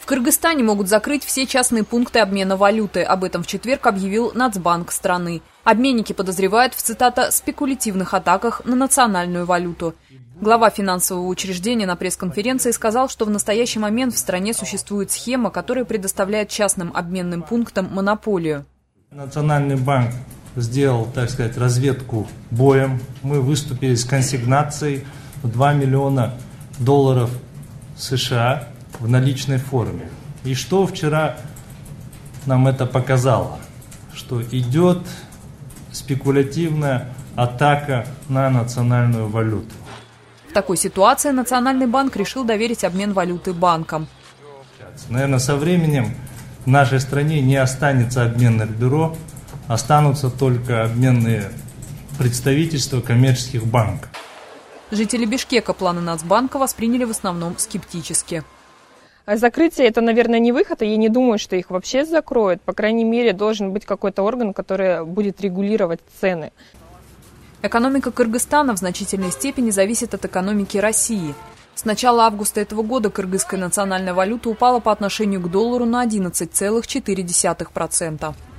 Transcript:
Кыргызстане могут закрыть все частные пункты обмена валюты. Об этом в четверг объявил Нацбанк страны. Обменники подозревают в, цитата, «спекулятивных атаках на национальную валюту». Глава финансового учреждения на пресс-конференции сказал, что в настоящий момент в стране существует схема, которая предоставляет частным обменным пунктам монополию. Национальный банк сделал, так сказать, разведку боем. Мы выступили с консигнацией в $2 миллиона США в наличной форме. И что вчера нам это показало? Что идет спекулятивная атака на национальную валюту. В такой ситуации Национальный банк решил доверить обмен валюты банкам. Наверное, со временем в нашей стране не останется обменных бюро, останутся только обменные представительства коммерческих банков. Жители Бишкека планы Нацбанка восприняли в основном скептически. Закрытие – это, наверное, не выход, и я не думаю, что их вообще закроют. По крайней мере, должен быть какой-то орган, который будет регулировать цены. Экономика Кыргызстана в значительной степени зависит от экономики России. С начала августа этого года кыргызская национальная валюта упала по отношению к доллару на 11,4%.